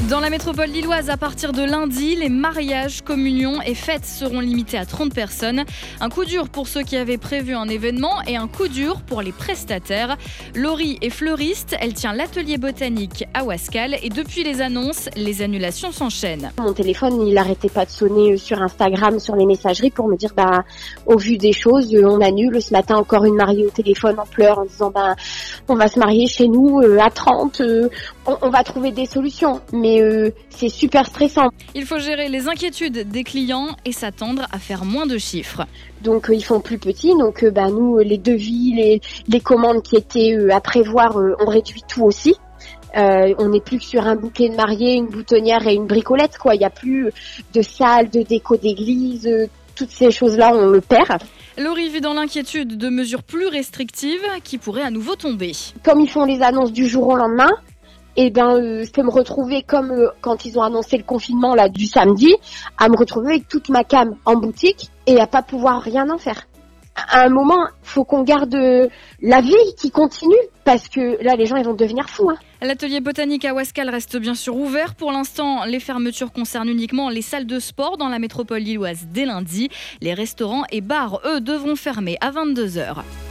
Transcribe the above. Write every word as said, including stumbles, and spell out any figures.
Dans la métropole lilloise, à partir de lundi, les mariages, communions et fêtes seront limités à trente personnes. Un coup dur pour ceux qui avaient prévu un événement et un coup dur pour les prestataires. Laurie est fleuriste, elle tient l'atelier botanique à Wascal et depuis les annonces, les annulations s'enchaînent. Mon téléphone, il n'arrêtait pas de sonner sur Instagram, sur les messageries pour me dire bah, au vu des choses, on annule. Ce matin, encore une mariée au téléphone en pleurs en disant bah, on va se marier chez nous euh, à trente, euh, on, on va trouver des solutions. Mais euh, c'est super stressant. Il faut gérer les inquiétudes des clients et s'attendre à faire moins de chiffres. Donc euh, ils font plus petits, donc euh, bah, nous, les devis, les, les commandes qui étaient euh, à prévoir, euh, on réduit tout aussi. Euh, on n'est plus que sur un bouquet de mariée, une boutonnière et une bricolette, quoi. Il n'y a plus de salle, de déco d'église, euh, toutes ces choses-là, on le perd. Laurie vit dans l'inquiétude de mesures plus restrictives qui pourraient à nouveau tomber. Comme ils font les annonces du jour au lendemain, eh ben, euh, je peux me retrouver comme euh, quand ils ont annoncé le confinement là du samedi, à me retrouver avec toute ma cam en boutique et à pas pouvoir rien en faire. À un moment, faut qu'on garde euh, la vie qui continue parce que là, les gens ils vont devenir fous. Hein. L'atelier botanique à Wascal reste bien sûr ouvert. Pour l'instant, les fermetures concernent uniquement les salles de sport dans la métropole lilloise dès lundi. Les restaurants et bars, eux, devront fermer à vingt-deux heures.